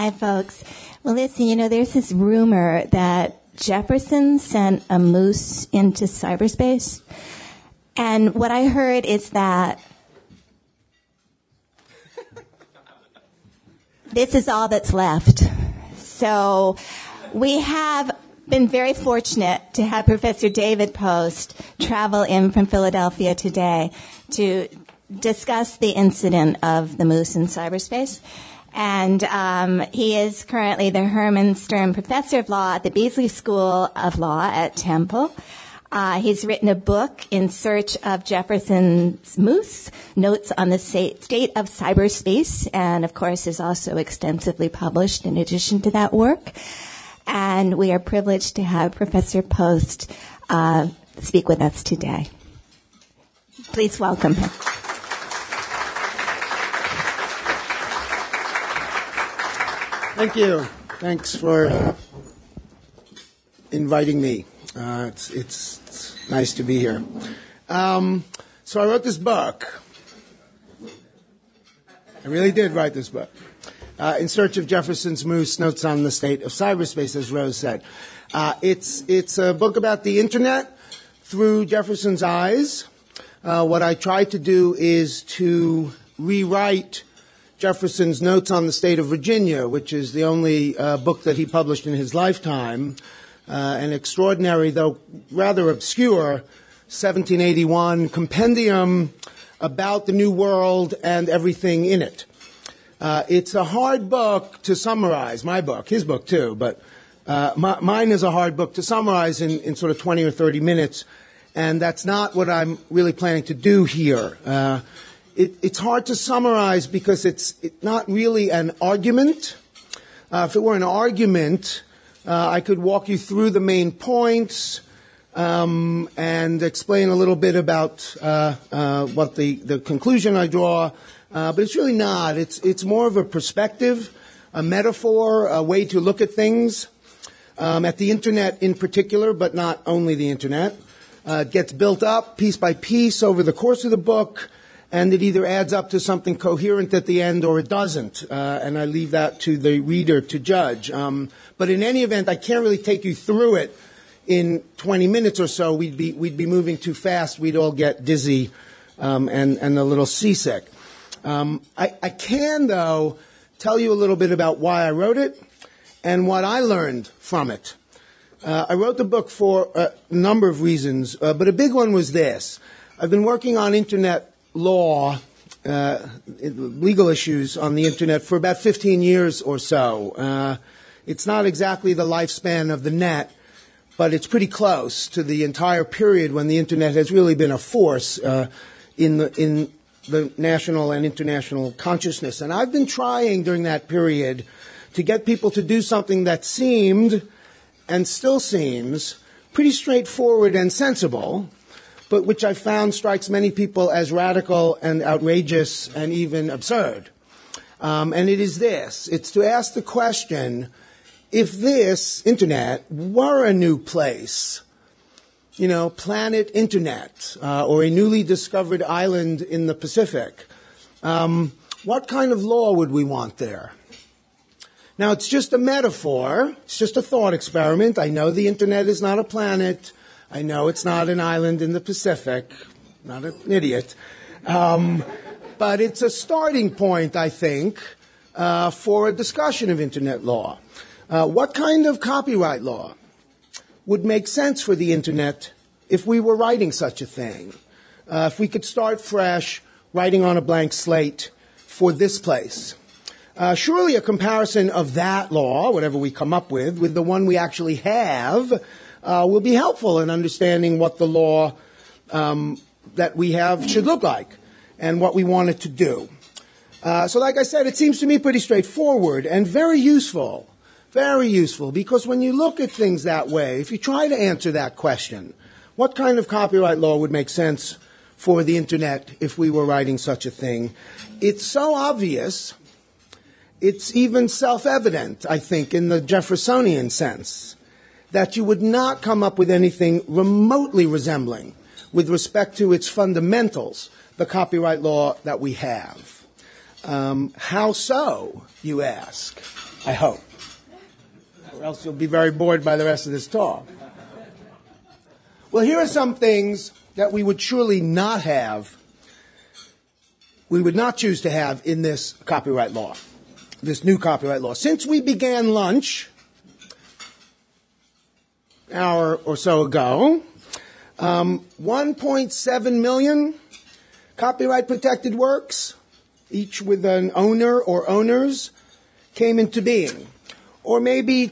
Hi, folks. Well, listen, there's this rumor that Jefferson sent a moose into cyberspace. And what I heard is that this is all that's left. So we have been very fortunate to have Professor David Post travel in from Philadelphia today to discuss the incident of the moose in cyberspace. And he is currently the Herman Stern Professor of Law at the Beasley School of Law at Temple. He's written a book, In Search of Jefferson's Moose, Notes on the State of Cyberspace, and, of course, is also extensively published in addition to that work. And we are privileged to have Professor Post speak with us today. Please welcome him. Thank you. Thanks for inviting me. It's nice to be here. So I wrote this book. I really did write this book. In Search of Jefferson's Moose, Notes on the State of Cyberspace, as Rose said. It's a book about the Internet through Jefferson's eyes. What I tried to do is to rewrite Jefferson's Notes on the State of Virginia, which is the only book that he published in his lifetime, an extraordinary, though rather obscure, 1781 compendium about the New World and everything in it. It's a hard book to summarize, my book, his book too, but mine is a hard book to summarize in sort of 20 or 30 minutes, and that's not what I'm really planning to do here. It's hard to summarize because it's not really an argument. If it were an argument, I could walk you through the main points and explain a little bit about what the conclusion I draw. But it's really not. It's more of a perspective, a metaphor, a way to look at things, at the Internet in particular, but not only the Internet. It gets built up piece by piece over the course of the book, and it either adds up to something coherent at the end or it doesn't. And I leave that to the reader to judge. But in any event, I can't really take you through it in 20 minutes or so. We'd be moving too fast. We'd all get dizzy and a little seasick. I can, though, tell you a little bit about why I wrote it and what I learned from it. I wrote the book for a number of reasons, but a big one was this. I've been working on Internet law, legal issues on the Internet for about 15 years or so. It's not exactly the lifespan of the net, but it's pretty close to the entire period when the Internet has really been a force in the national and international consciousness. And I've been trying during that period to get people to do something that seemed, and still seems, pretty straightforward and sensible, but which I found strikes many people as radical and outrageous and even absurd. And it is this. It's to ask the question, if this Internet were a new place, planet Internet, or a newly discovered island in the Pacific, what kind of law would we want there? Now, it's just a metaphor. It's just a thought experiment. I know the Internet is not a planet. I know it's not an island in the Pacific. Not an idiot. But it's a starting point, I think, for a discussion of Internet law. What kind of copyright law would make sense for the Internet if we were writing such a thing? If we could start fresh, writing on a blank slate for this place. Surely a comparison of that law, whatever we come up with the one we actually have, will be helpful in understanding what the law that we have should look like and what we want it to do. So like I said, it seems to me pretty straightforward and very useful. Very useful, because when you look at things that way, if you try to answer that question, what kind of copyright law would make sense for the Internet if we were writing such a thing? It's so obvious, it's even self-evident, I think, in the Jeffersonian sense, that you would not come up with anything remotely resembling, with respect to its fundamentals, the copyright law that we have. How so, you ask? I hope. Or else you'll be very bored by the rest of this talk. Well, here are some things that we would surely not have, we would not choose to have in this copyright law, this new copyright law. Since we began lunch an hour or so ago, 1.7 million copyright protected works, each with an owner or owners, came into being. Or maybe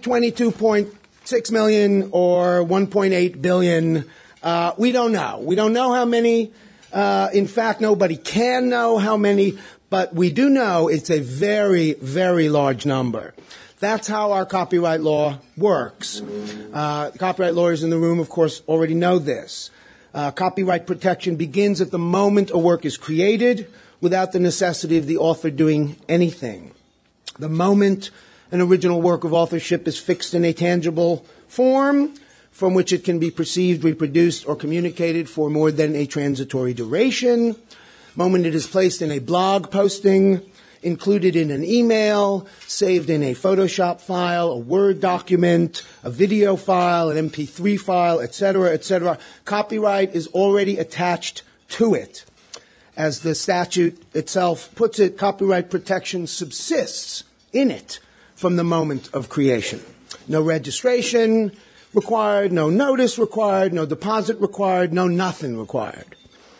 22.6 million or 1.8 billion. We don't know. We don't know how many. In fact, nobody can know how many, but we do know it's a very, very large number. That's how our copyright law works. The copyright lawyers in the room, of course, already know this. Copyright protection begins at the moment a work is created without the necessity of the author doing anything. The moment an original work of authorship is fixed in a tangible form from which it can be perceived, reproduced, or communicated for more than a transitory duration, moment it is placed in a blog posting, included in an email, saved in a Photoshop file, a Word document, a video file, an MP3 file, etc., etc. Copyright is already attached to it. As the statute itself puts it, copyright protection subsists in it from the moment of creation. No registration required, no notice required, no deposit required, no nothing required.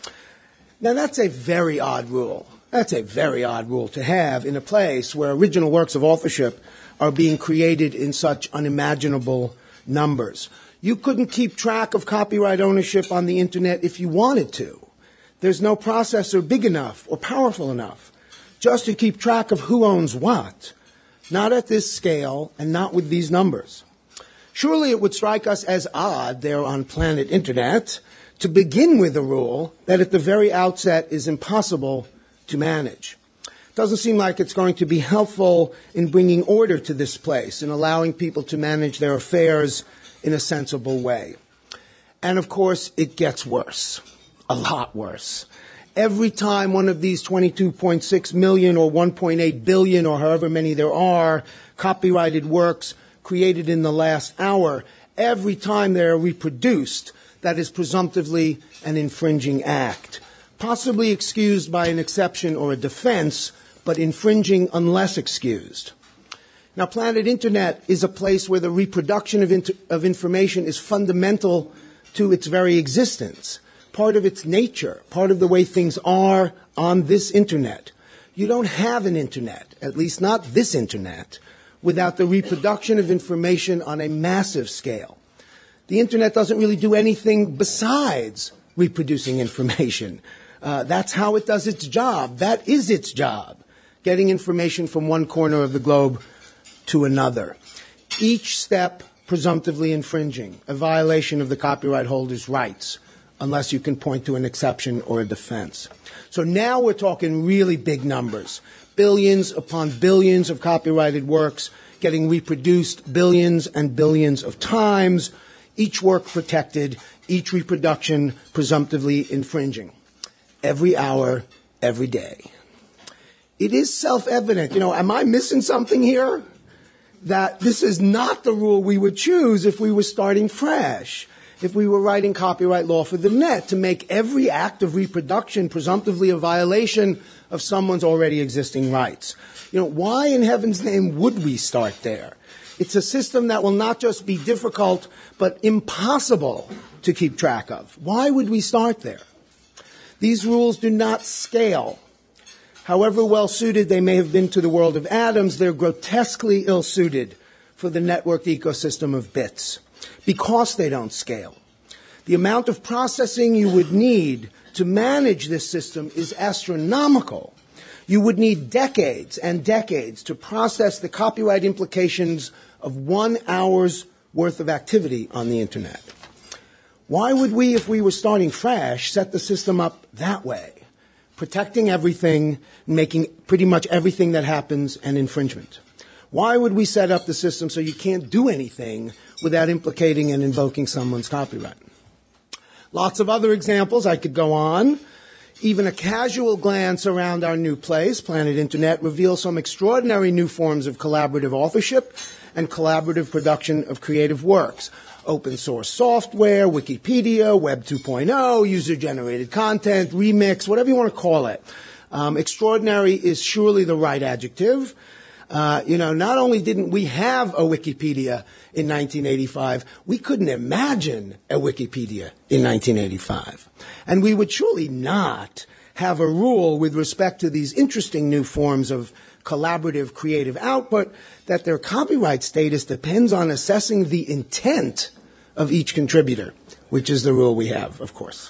Now that's a very odd rule. That's a very odd rule to have in a place where original works of authorship are being created in such unimaginable numbers. You couldn't keep track of copyright ownership on the internet if you wanted to. There's no processor big enough or powerful enough just to keep track of who owns what. Not at this scale and not with these numbers. Surely it would strike us as odd there on planet Internet to begin with a rule that at the very outset is impossible to manage. Doesn't seem like it's going to be helpful in bringing order to this place and allowing people to manage their affairs in a sensible way. And of course, it gets worse. A lot worse. Every time one of these 22.6 million or 1.8 billion or however many there are copyrighted works created in the last hour, every time they are reproduced, that is presumptively an infringing act. Possibly excused by an exception or a defense, but infringing unless excused. Now, Planet Internet is a place where the reproduction of information is fundamental to its very existence, part of its nature, part of the way things are on this Internet. You don't have an Internet, at least not this Internet, without the reproduction of information on a massive scale. The Internet doesn't really do anything besides reproducing information. That's how it does its job. That is its job, getting information from one corner of the globe to another. Each step presumptively infringing, a violation of the copyright holder's rights, unless you can point to an exception or a defense. So now we're talking really big numbers. Billions upon billions of copyrighted works getting reproduced billions and billions of times, each work protected, each reproduction presumptively infringing. Every hour, every day. It is self-evident. Am I missing something here? That this is not the rule we would choose if we were starting fresh, if we were writing copyright law for the net, to make every act of reproduction presumptively a violation of someone's already existing rights. Why in heaven's name would we start there? It's a system that will not just be difficult, but impossible to keep track of. Why would we start there? These rules do not scale. However well suited they may have been to the world of atoms, they're grotesquely ill suited for the networked ecosystem of bits because they don't scale. The amount of processing you would need to manage this system is astronomical. You would need decades and decades to process the copyright implications of 1 hour's worth of activity on the Internet. Why would we, if we were starting fresh, set the system up that way, protecting everything, making pretty much everything that happens an infringement? Why would we set up the system so you can't do anything without implicating and invoking someone's copyright? Lots of other examples. I could go on. Even a casual glance around our new place, Planet Internet, reveals some extraordinary new forms of collaborative authorship and collaborative production of creative works. Open source software, Wikipedia, Web 2.0, user-generated content, remix, whatever you want to call it. Extraordinary is surely the right adjective. Not only didn't we have a Wikipedia in 1985, we couldn't imagine a Wikipedia in 1985. And we would surely not have a rule with respect to these interesting new forms of collaborative creative output that their copyright status depends on assessing the intent of each contributor, which is the rule we have, of course.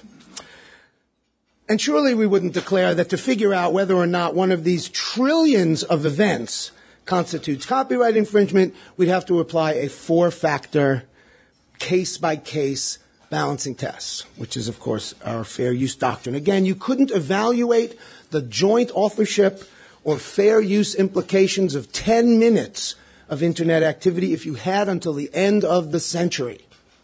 And surely we wouldn't declare that to figure out whether or not one of these trillions of events constitutes copyright infringement, we'd have to apply a 4-factor, case-by-case balancing test, which is, of course, our fair use doctrine. Again, you couldn't evaluate the joint authorship or fair use implications of 10 minutes of Internet activity if you had until the end of the century.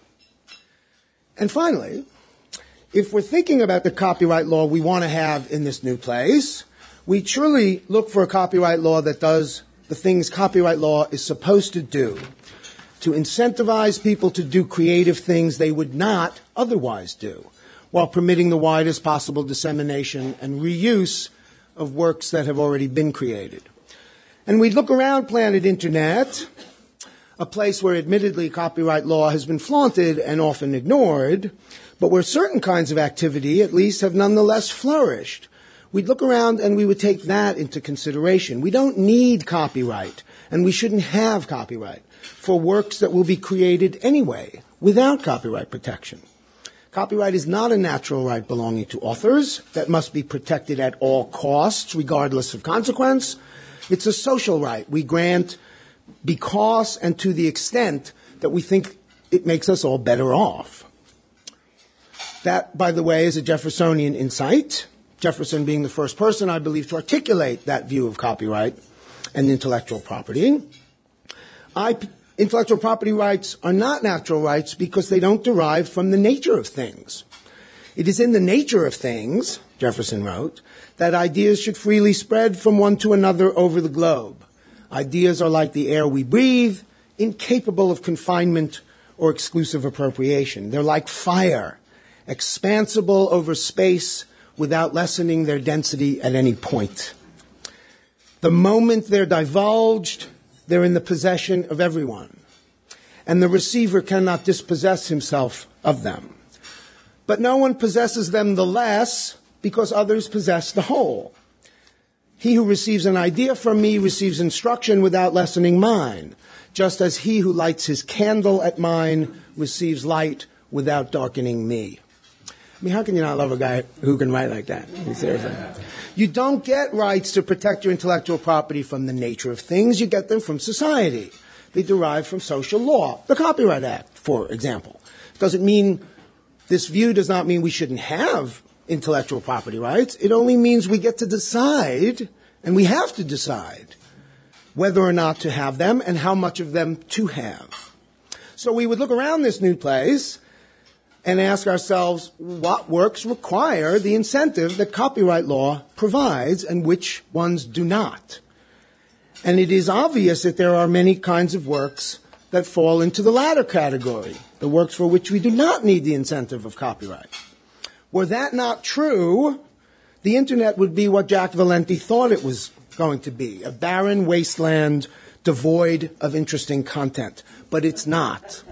And finally, if we're thinking about the copyright law we want to have in this new place, we surely look for a copyright law that does the things copyright law is supposed to do, to incentivize people to do creative things they would not otherwise do, while permitting the widest possible dissemination and reuse of works that have already been created. And we look around Planet Internet, a place where admittedly copyright law has been flaunted and often ignored, but where certain kinds of activity at least have nonetheless flourished. We'd look around and we would take that into consideration. We don't need copyright, and we shouldn't have copyright for works that will be created anyway without copyright protection. Copyright is not a natural right belonging to authors that must be protected at all costs, regardless of consequence. It's a social right we grant because and to the extent that we think it makes us all better off. That, by the way, is a Jeffersonian insight, Jefferson being the first person, I believe, to articulate that view of copyright and intellectual property. Intellectual property rights are not natural rights because they don't derive from the nature of things. It is in the nature of things, Jefferson wrote, that ideas should freely spread from one to another over the globe. Ideas are like the air we breathe, incapable of confinement or exclusive appropriation. They're like fire, expansible over space without lessening their density at any point. The moment they're divulged, they're in the possession of everyone, and the receiver cannot dispossess himself of them. But no one possesses them the less because others possess the whole. He who receives an idea from me receives instruction without lessening mine, just as he who lights his candle at mine receives light without darkening me. I mean, how can you not love a guy who can write like that? Seriously. You don't get rights to protect your intellectual property from the nature of things. You get them from society. They derive from social law. The Copyright Act, for example. This view does not mean we shouldn't have intellectual property rights. It only means we get to decide, and we have to decide, whether or not to have them and how much of them to have. So we would look around this new place and ask ourselves what works require the incentive that copyright law provides and which ones do not. And it is obvious that there are many kinds of works that fall into the latter category, the works for which we do not need the incentive of copyright. Were that not true, the Internet would be what Jack Valenti thought it was going to be, a barren wasteland devoid of interesting content. But it's not.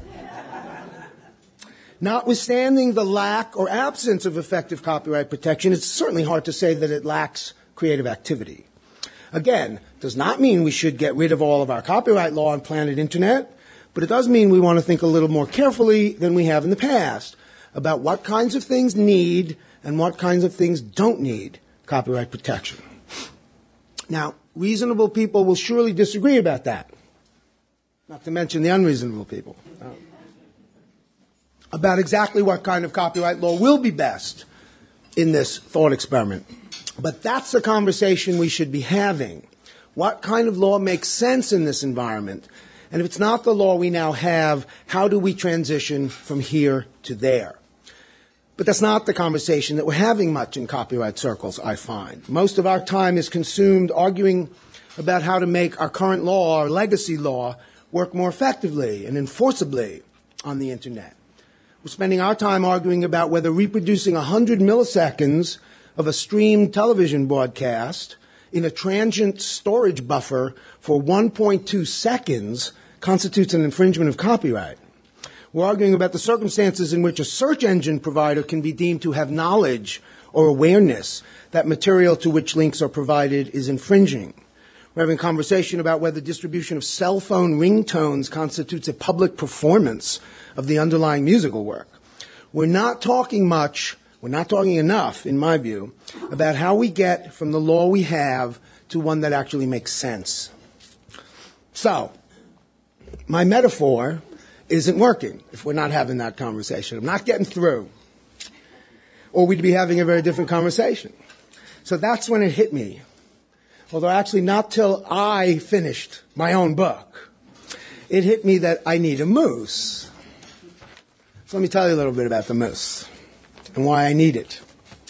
Notwithstanding the lack or absence of effective copyright protection, it's certainly hard to say that it lacks creative activity. Again, does not mean we should get rid of all of our copyright law on Planet Internet, but it does mean we want to think a little more carefully than we have in the past about what kinds of things need and what kinds of things don't need copyright protection. Now, reasonable people will surely disagree about that, not to mention the unreasonable people, about exactly what kind of copyright law will be best in this thought experiment. But that's the conversation we should be having. What kind of law makes sense in this environment? And if it's not the law we now have, how do we transition from here to there? But that's not the conversation that we're having much in copyright circles, I find. Most of our time is consumed arguing about how to make our current law, our legacy law, work more effectively and enforceably on the Internet. We're spending our time arguing about whether reproducing 100 milliseconds of a streamed television broadcast in a transient storage buffer for 1.2 seconds constitutes an infringement of copyright. We're arguing about the circumstances in which a search engine provider can be deemed to have knowledge or awareness that material to which links are provided is infringing. We're having a conversation about whether distribution of cell phone ringtones constitutes a public performance of the underlying musical work. We're not talking enough, in my view, about how we get from the law we have to one that actually makes sense. So, my metaphor isn't working if we're not having that conversation. I'm not getting through. Or we'd be having a very different conversation. So that's when it hit me. Although actually not till I finished my own book. It hit me that I need a moose. So let me tell you a little bit about the moose and why I need it.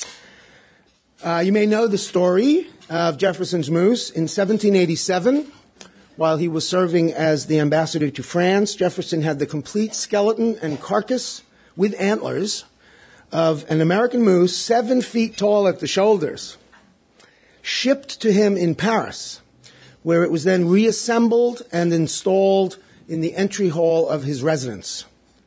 You may know the story of Jefferson's moose. In 1787, while he was serving as the ambassador to France, Jefferson had the complete skeleton and carcass with antlers of an American moose 7 feet tall at the shoulders, shipped to him in Paris, where it was then reassembled and installed in the entry hall of his residence.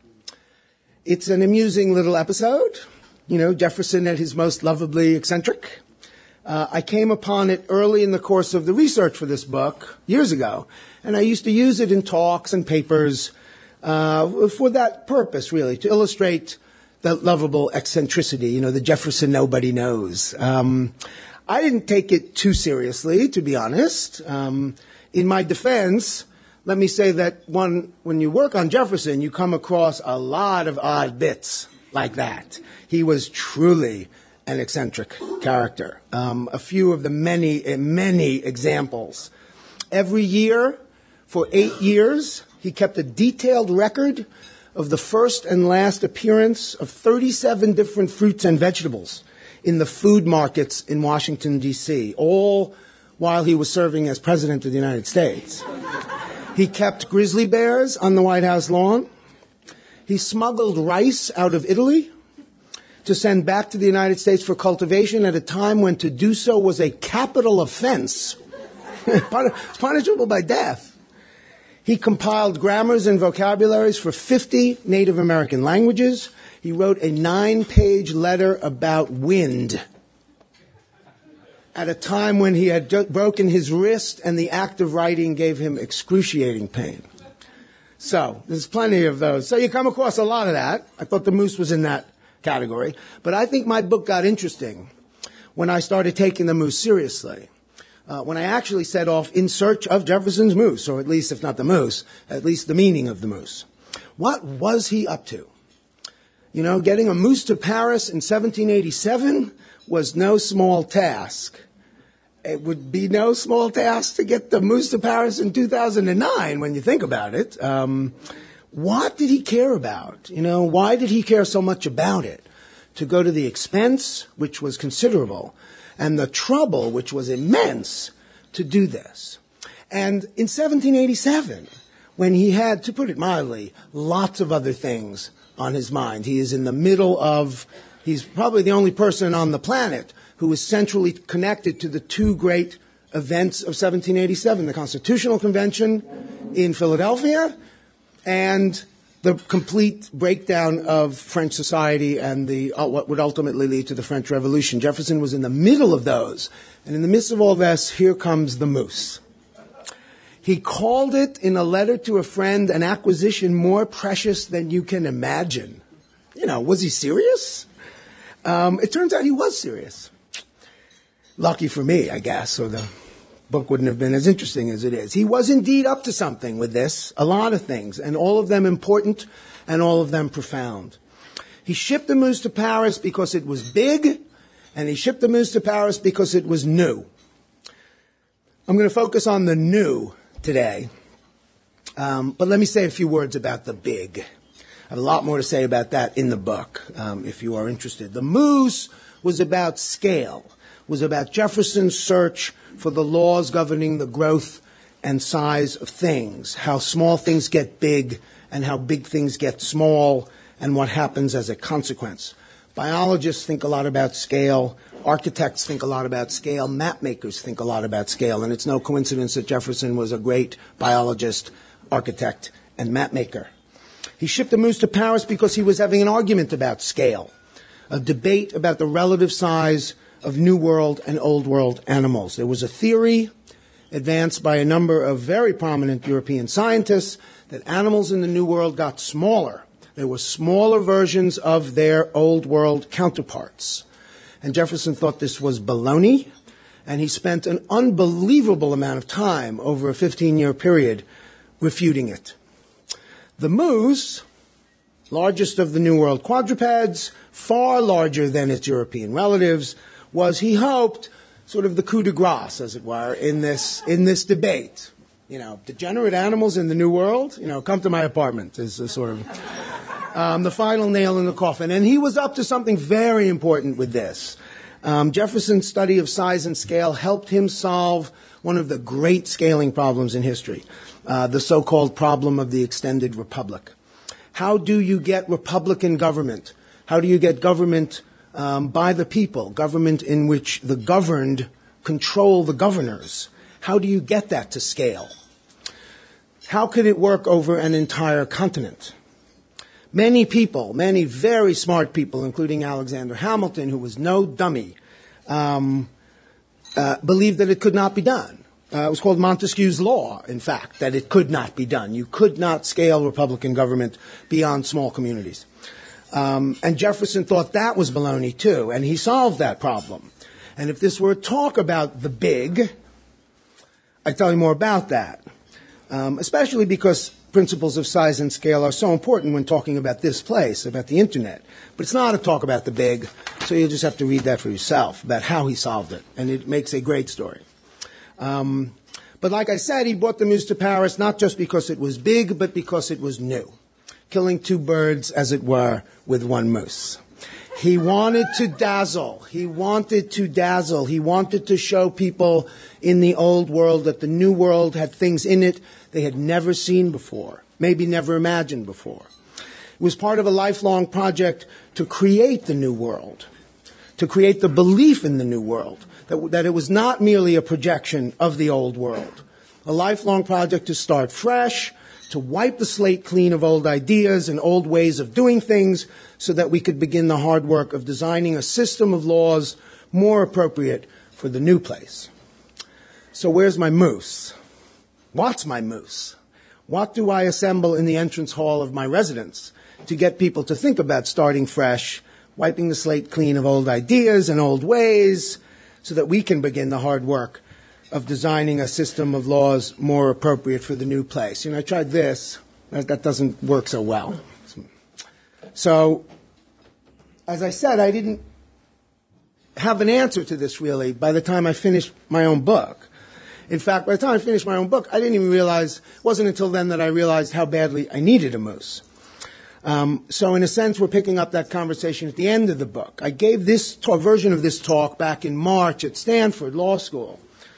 It's an amusing little episode. You know, Jefferson at his most lovably eccentric. I came upon it early in the course of the research for this book years ago, and I used to use it in talks and papers for that purpose, really, to illustrate the lovable eccentricity, you know, the Jefferson nobody knows. I didn't take it too seriously, to be honest. In my defense, let me say that when you work on Jefferson, you come across a lot of odd bits like that. He was truly an eccentric character. A few of the many examples. Every year, for 8 years, he kept a detailed record of the first and last appearance of 37 different fruits and vegetables in the food markets in Washington, D.C., all while he was serving as President of the United States. He kept grizzly bears on the White House lawn. He smuggled rice out of Italy to send back to the United States for cultivation at a time when to do so was a capital offense, punishable by death. He compiled grammars and vocabularies for 50 Native American languages. He wrote a 9-page letter about wind at a time when he had broken his wrist and the act of writing gave him excruciating pain. So, there's plenty of those. So you come across a lot of that. I thought the moose was in that category. But I think my book got interesting when I started taking the moose seriously. When I actually set off in search of Jefferson's moose, or at least, if not the moose, at least the meaning of the moose. What was he up to? You know, getting a moose to Paris in 1787 was no small task. It would be no small task to get the moose to Paris in 2009 when you think about it. What did he care about? You know, why did he care so much about it? To go to the expense, which was considerable, and the trouble, which was immense, to do this. And in 1787, when he had, to put it mildly, lots of other things on his mind, he is in the middle of, he's probably the only person on the planet who is centrally connected to the two great events of 1787, the Constitutional Convention in Philadelphia and the complete breakdown of French society and what would ultimately lead to the French Revolution. Jefferson was in the middle of those. And in the midst of all this, here comes the moose. He called it, in a letter to a friend, an acquisition more precious than you can imagine. You know, was he serious? It turns out he was serious. Lucky for me, I guess, or the book wouldn't have been as interesting as it is. He was indeed up to something with this, a lot of things, and all of them important and all of them profound. He shipped the moose to Paris because it was big, and he shipped the moose to Paris because it was new. I'm going to focus on the new today, but let me say a few words about the big. have a lot more to say about that in the book, if you are interested. The Moose was about scale, was about Jefferson's search for the laws governing the growth and size of things, how small things get big and how big things get small, and what happens as a consequence. Biologists think a lot about scale. Architects think a lot about scale. Map makers think a lot about scale. And it's no coincidence that Jefferson was a great biologist, architect, and map maker. He shipped the Moose to Paris because he was having an argument about scale, a debate about the relative size of New World and Old World animals. There was a theory advanced by a number of very prominent European scientists that animals in the New World got smaller. They were smaller versions of their Old World counterparts. And Jefferson thought this was baloney, and he spent an unbelievable amount of time over a 15-year period refuting it. The moose, largest of the New World quadrupeds, far larger than its European relatives, was, he hoped, sort of the coup de grace, as it were, in this debate. You know, degenerate animals in the New World, you know, come to my apartment is a sort of the final nail in the coffin. And he was up to something very important with this. Jefferson's study of size and scale helped him solve one of the great scaling problems in history, the so-called problem of the extended republic. How do you get republican government? How do you get government by the people, government in which the governed control the governors? How do you get that to scale? How could it work over an entire continent? Many people, many very smart people, including Alexander Hamilton, who was no dummy, believed that it could not be done. It was called Montesquieu's law, in fact, that it could not be done. You could not scale Republican government beyond small communities. And Jefferson thought that was baloney, too, and he solved that problem. And if this were a talk about the big, I'd tell you more about that, especially because principles of size and scale are so important when talking about this place, about the Internet. But it's not a talk about the big, so you'll just have to read that for yourself, about how he solved it. And it makes a great story. But like I said, he brought the moose to Paris not just because it was big, but because it was new. Killing two birds, as it were, with one moose. He wanted to dazzle. He wanted to dazzle. He wanted to show people in the old world that the new world had things in it they had never seen before, maybe never imagined before. It was part of a lifelong project to create the new world, to create the belief in the new world, that it was not merely a projection of the old world. A lifelong project to start fresh, to wipe the slate clean of old ideas and old ways of doing things so that we could begin the hard work of designing a system of laws more appropriate for the new place. So where's my moose? What's my moose? What do I assemble in the entrance hall of my residence to get people to think about starting fresh, wiping the slate clean of old ideas and old ways so that we can begin the hard work of designing a system of laws more appropriate for the new place? You know, I tried this. That doesn't work so well. So, as I said, I didn't have an answer to this, really, by the time I finished my own book. In fact, by the time I finished my own book, I didn't even realize, it wasn't until then that I realized how badly I needed a moose. So in a sense, we're picking up that conversation at the end of the book. I gave this version of this talk back in March at Stanford Law School.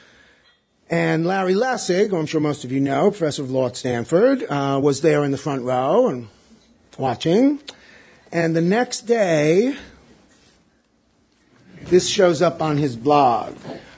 And Larry Lessig, who I'm sure most of you know, professor of law at Stanford, was there in the front row and watching. And the next day, this shows up on his blog.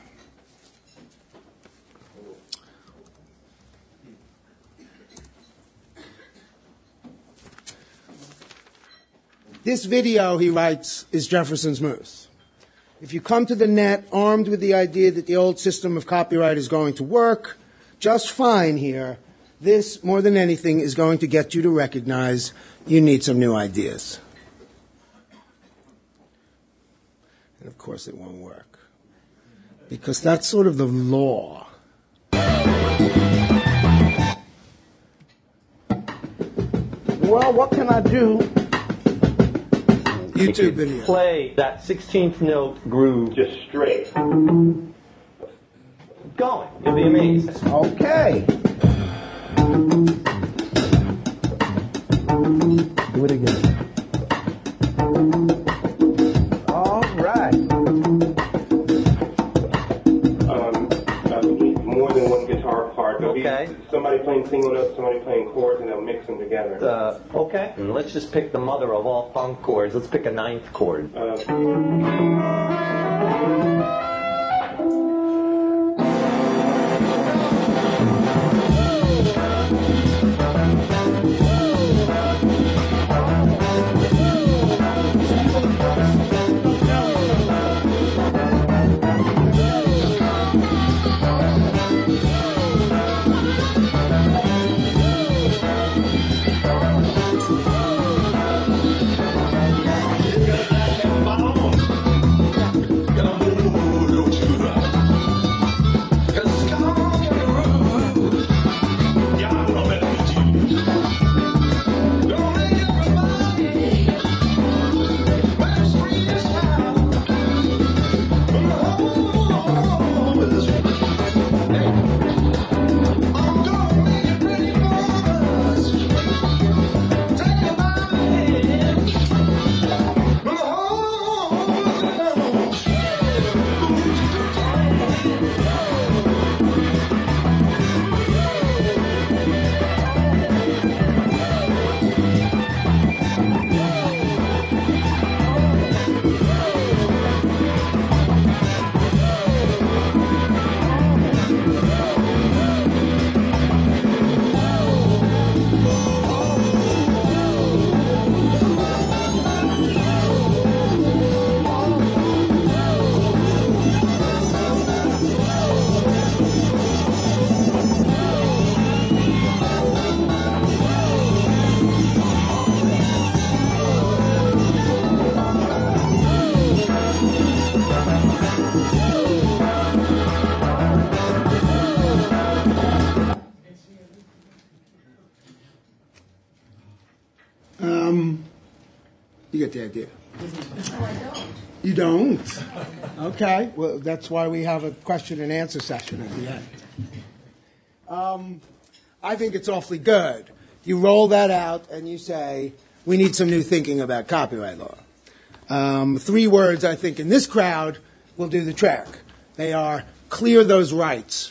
This video, he writes, is Jefferson's moose. If you come to the net armed with the idea that the old system of copyright is going to work just fine here, this, more than anything, is going to get you to recognize you need some new ideas. And of course it won't work, because that's sort of the law. Well, what can I do? YouTube video. Play that 16th note groove just straight. Going. You'll be amazed. Okay. Do it again. All right. More than one guitar part. There'll Okay. be somebody playing single notes, somebody playing chords, and they'll mix them together. Okay. And let's just pick the mother of all funk chords. Let's pick a ninth chord. You get the idea. No, I don't. You don't? Okay. Well, that's why we have a question and answer session at the end. I think it's awfully good. You roll that out and you say, we need some new thinking about copyright law. 3 words, I think, in this crowd will do the trick. They are, clear those rights.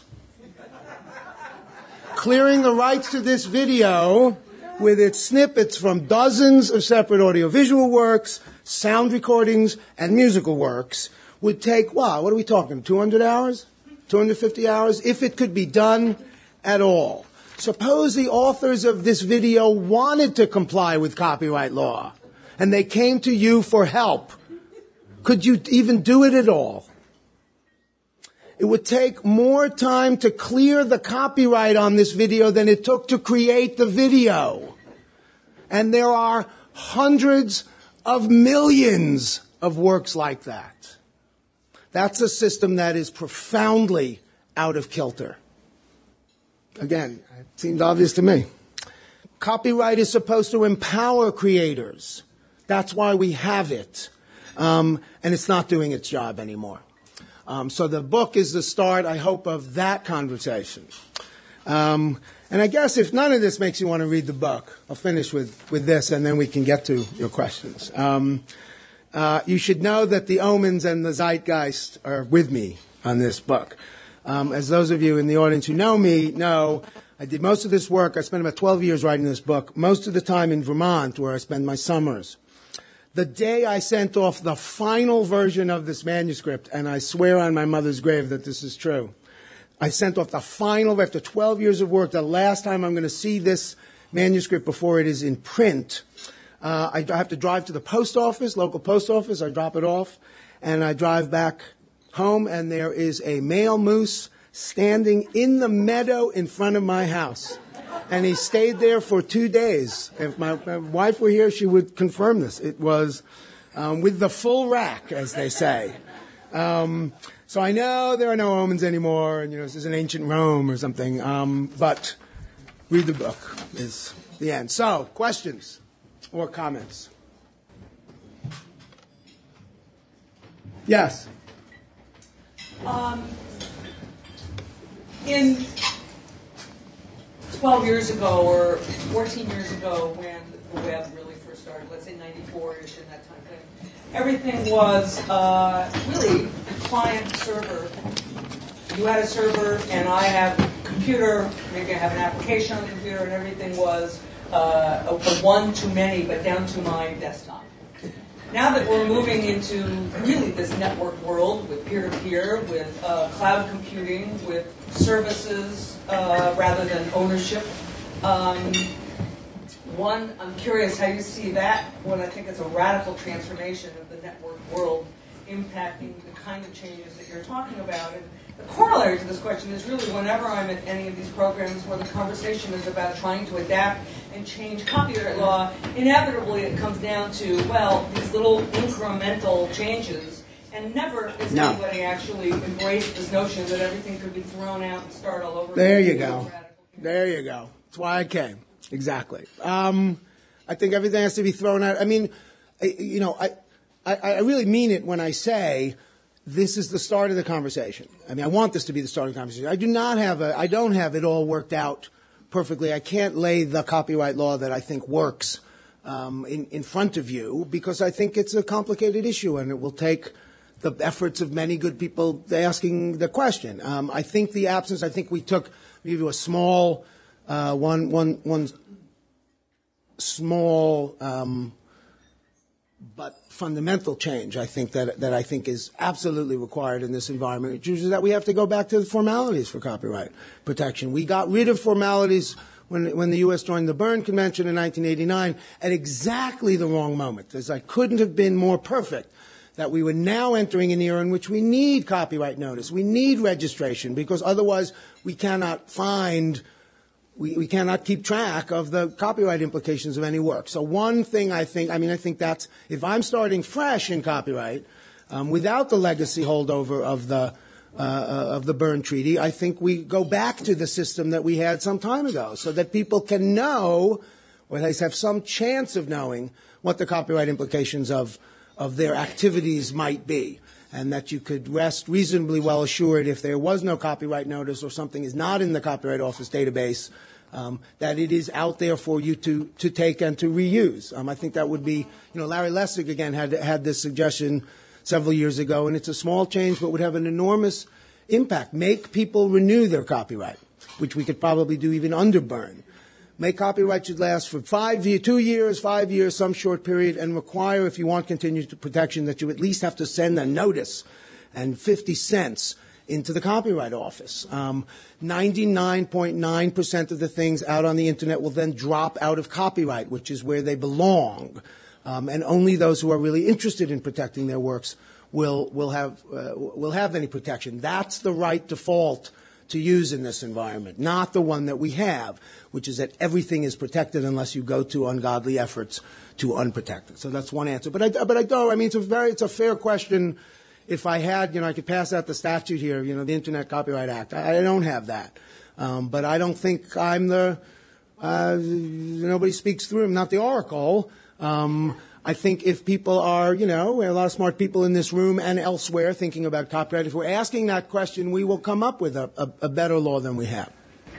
Clearing the rights to this video with its snippets from dozens of separate audiovisual works, sound recordings, and musical works would take, wow, what are we talking, 200 hours? 250 hours? If it could be done at all. Suppose the authors of this video wanted to comply with copyright law, and they came to you for help. Could you even do it at all? It would take more time to clear the copyright on this video than it took to create the video. And there are hundreds of millions of works like that. That's a system that is profoundly out of kilter. Again, it seems obvious to me. Copyright is supposed to empower creators. That's why we have it. And it's not doing its job anymore. So the book is the start, I hope, of that conversation. And I guess if none of this makes you want to read the book, I'll finish with this, and then we can get to your questions. You should know that the omens and the zeitgeist are with me on this book. As those of you in the audience who know me know, I did most of this work. I spent about 12 years writing this book, most of the time in Vermont, where I spend my summers. The day I sent off the final version of this manuscript, and I swear on my mother's grave that this is true, I sent off the final, after 12 years of work, the last time I'm going to see this manuscript before it is in print. I have to drive to the post office, local post office. I drop it off, and I drive back home, and there is a male moose standing in the meadow in front of my house. And he stayed there for 2 days. If my wife were here, she would confirm this. It was with the full rack, as they say. So I know there are no omens anymore, and this is an ancient Rome or something. But read the book is the end. So, questions or comments? Yes. In 12 years ago or 14 years ago, when the web really first say 94-ish in that time frame, everything was really client-server. You had a server, and I have a computer, maybe I have an application on the computer, and everything was a one-to-many, but down to my desktop. Now that we're moving into really this network world with peer-to-peer, with cloud computing, with services rather than ownership, one, I'm curious how you see that, what I think is a radical transformation of the network world impacting the kind of changes that you're talking about. And the corollary to this question is really whenever I'm at any of these programs where the conversation is about trying to adapt and change copyright law, inevitably it comes down to, well, these little incremental changes, and never has anybody actually embraced this notion that everything could be thrown out and start all over. There you go. There you go. That's why I came. Exactly. I think everything has to be thrown out. I mean, I really mean it when I say this is the start of the conversation. I mean, I want this to be the start of the conversation. I don't have it all worked out perfectly. I can't lay the copyright law that I think works in front of you because I think it's a complicated issue and it will take the efforts of many good people asking the question. I think the absence, I think we took, I'll give you a small, one small but fundamental change, I think, that I think is absolutely required in this environment, which is that we have to go back to the formalities for copyright protection. We got rid of formalities when the U.S. joined the Berne Convention in 1989 at exactly the wrong moment, as I couldn't have been more perfect, that we were now entering an era in which we need copyright notice, we need registration, because otherwise we cannot find we cannot keep track of the copyright implications of any work. So one thing I think that's, if I'm starting fresh in copyright, without the legacy holdover of the Berne Treaty, I think we go back to the system that we had some time ago so that people can know, or at least have some chance of knowing, what the copyright implications of their activities might be. And that you could rest reasonably well assured if there was no copyright notice or something is not in the Copyright Office database, that it is out there for you to take and to reuse. I think that would be, Larry Lessig, again, had this suggestion several years ago, and it's a small change but would have an enormous impact. Make people renew their copyright, which we could probably do even under Berne. Make copyright should last for 2 years, 5 years, some short period, and require, if you want continued protection, that you at least have to send a notice and 50 cents into the Copyright Office. 99.9% of the things out on the Internet will then drop out of copyright, which is where they belong. And only those who are really interested in protecting their works will have any protection. That's the right default to use in this environment, not the one that we have, which is that everything is protected unless you go to ungodly efforts to unprotect it. So that's one answer. But I don't. I mean, it's a fair question. If I had, I could pass out the statute here, the Internet Copyright Act. I don't have that. But I don't think I'm nobody speaks through him, not the oracle. I think if people are, we have a lot of smart people in this room and elsewhere thinking about copyright. If we're asking that question, we will come up with a better law than we have.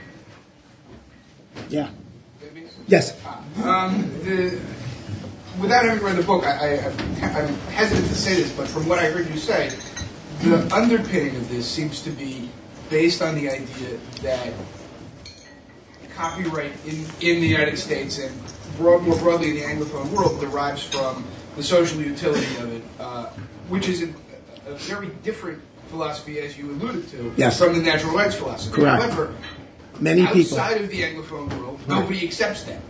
Yeah. Yes. Without having read the book, I'm hesitant to say this, but from what I heard you say, the underpinning of this seems to be based on the idea that copyright in the United States and more broadly in the Anglophone world derives from the social utility of it, which is a very different philosophy, as you alluded to, from the natural rights philosophy. Correct. However, many outside people of the Anglophone world, nobody accepts that.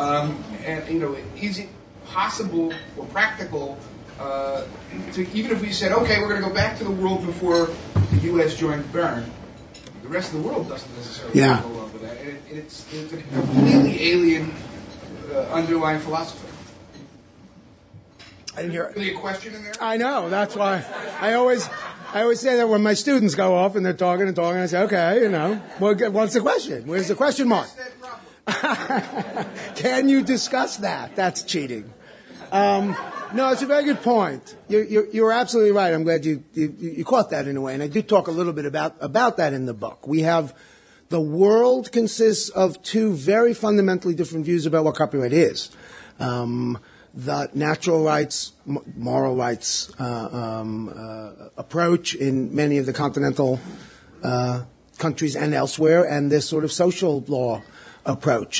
Is it possible or practical to, even if we said, okay, we're going to go back to the world before the U.S. joined Berne, the rest of the world doesn't necessarily go along with that, and it's a completely alien underlying philosophy. I didn't hear Really a question in there? I know. That's why I always say that when my students go off and they're talking, I say, okay, what's the question? Where's the question mark? Can you discuss that? That's cheating. No, it's a very good point. You're absolutely right. I'm glad you caught that in a way, and I do talk a little bit about that in the book. We have the world consists of two very fundamentally different views about what copyright is. the natural rights, moral rights approach in many of the continental countries and elsewhere, and this sort of social law approach.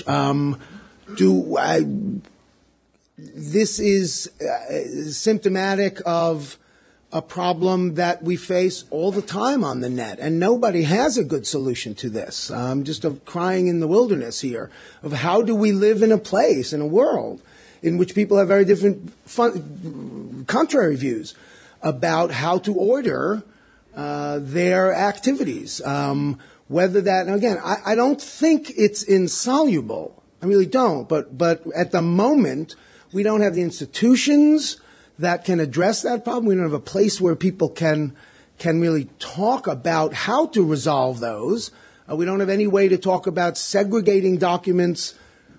This is symptomatic of a problem that we face all the time on the net, and nobody has a good solution to this. Just of crying in the wilderness here of how do we live in a place, in a world, in which people have very different, contrary views about how to order their activities. Whether that, and again, I don't think it's insoluble. I really don't. But at the moment, we don't have the institutions that can address that problem. We don't have a place where people can really talk about how to resolve those. We don't have any way to talk about segregating documents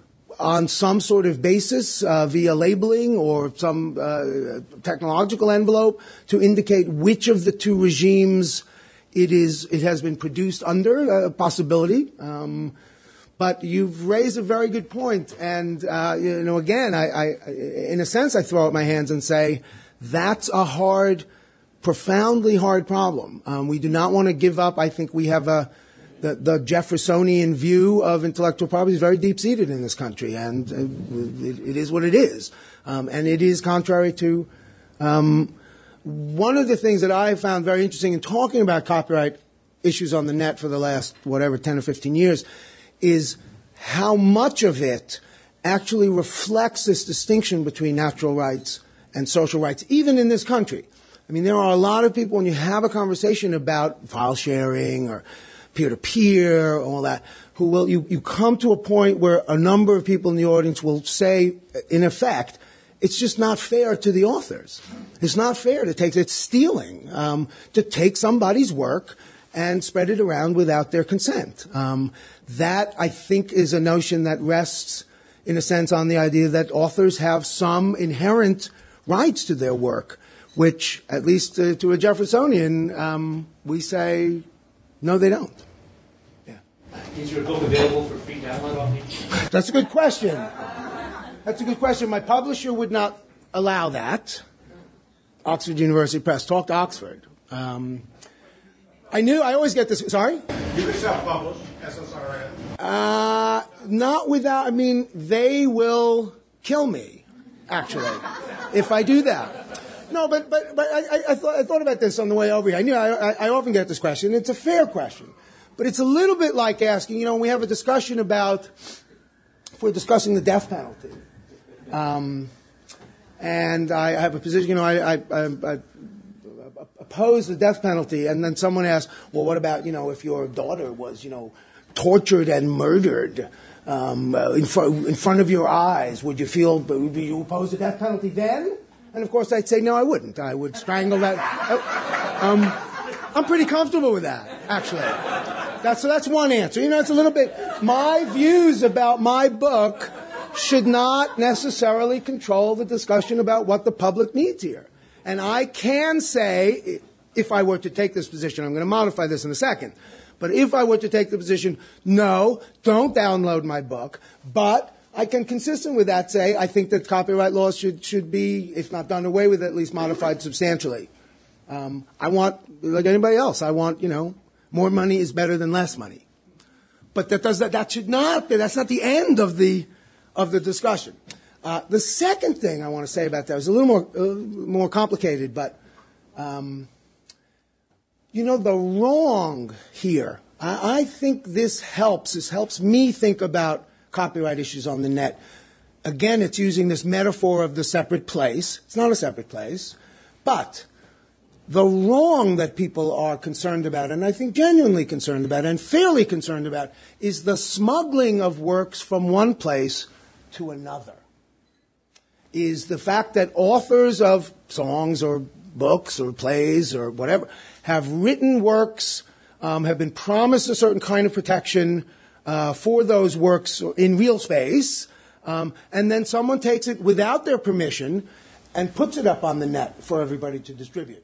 on some sort of basis via labeling or some technological envelope to indicate which of the two regimes it has been produced under, a possibility. But you've raised a very good point, and again, I in a sense, I throw up my hands and say that's a hard, profoundly hard problem. We do not want to give up. I think we have the Jeffersonian view of intellectual property is very deep-seated in this country, and it is what it is, and it is contrary to. One of the things that I found very interesting in talking about copyright issues on the net for the last 10 or 15 years is how much of it actually reflects this distinction between natural rights and social rights, even in this country. I mean, there are a lot of people, when you have a conversation about file sharing or peer-to-peer, all that, who will, you come to a point where a number of people in the audience will say, in effect, it's just not fair to the authors. It's not fair it's stealing, to take somebody's work and spread it around without their consent. That, I think, is a notion that rests, in a sense, on the idea that authors have some inherent rights to their work, which, at least to a Jeffersonian, we say, no, they don't. Yeah. Is your book available for free download on the? That's a good question. That's a good question. My publisher would not allow that. Oxford University Press. Talk to Oxford. I always get this. Sorry? You can self-publish, SSRN. Not without, they will kill me, actually, if I do that. No, but I thought about this on the way over here. I often get this question. It's a fair question. But it's a little bit like asking, we have a discussion about, if we're discussing the death penalty, and I have a position, I oppose the death penalty, and then someone asks, well, what about, if your daughter was, tortured and murdered in front of your eyes, would you oppose the death penalty then? And of course I'd say, no, I wouldn't. I would strangle that. I'm pretty comfortable with that, actually. So that's one answer. It's a little bit, my views about my book should not necessarily control the discussion about what the public needs here. And I can say, if I were to take this position, I'm going to modify this in a second, but if I were to take the position, no, don't download my book, but I can, consistent with that, say I think that copyright laws should be, if not done away with, at least modified substantially. I want, like anybody else, I want, more money is better than less money. But that's not the end of the discussion. The second thing I want to say about that is a little more complicated, but the wrong here. I think this helps me think about copyright issues on the net. Again, it's using this metaphor of the separate place. It's not a separate place, but the wrong that people are concerned about, and I think genuinely concerned about and fairly concerned about, is the smuggling of works from one place to another. Is the fact that authors of songs or books or plays or whatever have written works, have been promised a certain kind of protection for those works in real space, and then someone takes it without their permission and puts it up on the net for everybody to distribute.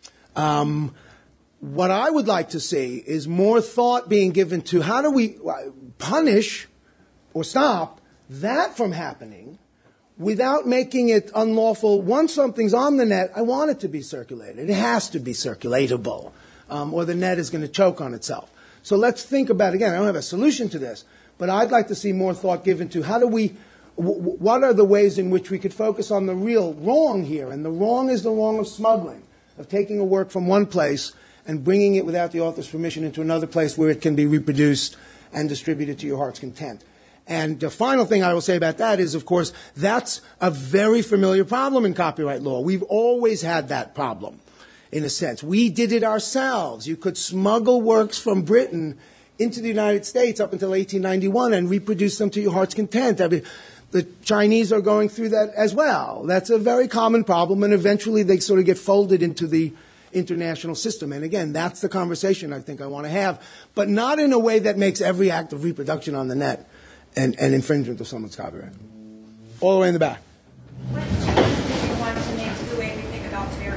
What I would like to see is more thought being given to how do we punish or stop that from happening without making it unlawful. Once something's on the net, I want it to be circulated. It has to be circulatable, or the net is going to choke on itself. So let's think about, again, I don't have a solution to this, but I'd like to see more thought given to how do we, what are the ways in which we could focus on the real wrong here? And the wrong is the wrong of smuggling, of taking a work from one place and bringing it without the author's permission into another place where it can be reproduced and distributed to your heart's content. And the final thing I will say about that is, of course, that's a very familiar problem in copyright law. We've always had that problem, in a sense. We did it ourselves. You could smuggle works from Britain into the United States up until 1891 and reproduce them to your heart's content. I mean, the Chinese are going through that as well. That's a very common problem, and eventually they sort of get folded into the international system. And again, that's the conversation I think I want to have, but not in a way that makes every act of reproduction on the net an infringement of someone's copyright. All the way in the back. What changes do you want to make to the way we think about fair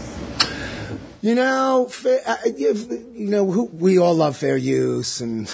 use? We all love fair use, and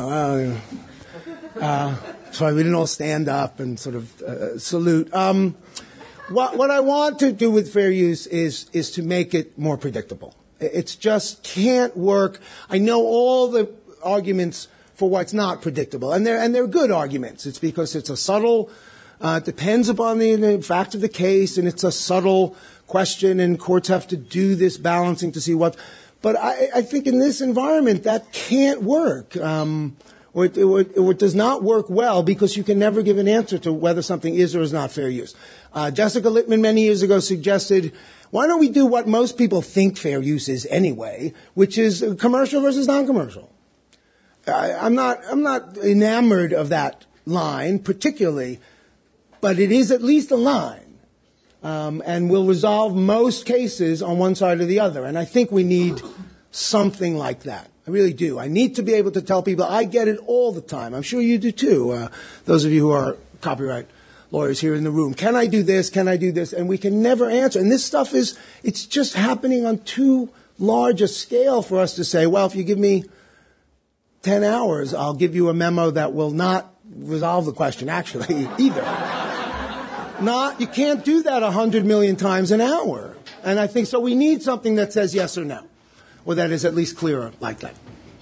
sorry, we didn't all stand up and sort of salute. What I want to do with fair use is to make it more predictable. It just can't work. I know all the arguments for why it's not predictable, and they're good arguments. It's because it's a subtle, depends upon the fact of the case, and it's a subtle question, and courts have to do this balancing to see what. But I think in this environment that can't work. Or it does not work well because you can never give an answer to whether something is or is not fair use. Jessica Littman many years ago suggested, why don't we do what most people think fair use is anyway, which is commercial versus non-commercial. I'm not enamored of that line particularly, but it is at least a line, and will resolve most cases on one side or the other. And I think we need something like that. I really do. I need to be able to tell people, I get it all the time. I'm sure you do too, those of you who are copyright lawyers here in the room. Can I do this? Can I do this? And we can never answer. And this stuff it's just happening on too large a scale for us to say, well, if you give me 10 hours, I'll give you a memo that will not resolve the question, actually, either. You can't do that 100 million times an hour. And I think so we need something that says yes or no, or that is at least clearer like that.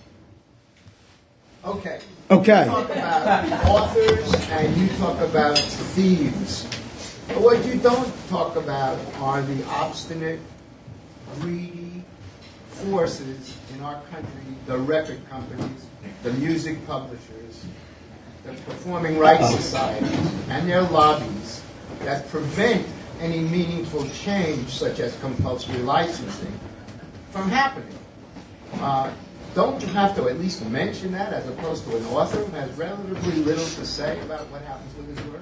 Okay. Okay. You talk about authors and you talk about thieves. But what you don't talk about are the obstinate, greedy forces in our country, the record companies, the music publishers, the performing rights societies, and their lobbies that prevent any meaningful change, such as compulsory licensing, from happening. Don't you have to at least mention that as opposed to an author who has relatively little to say about what happens with his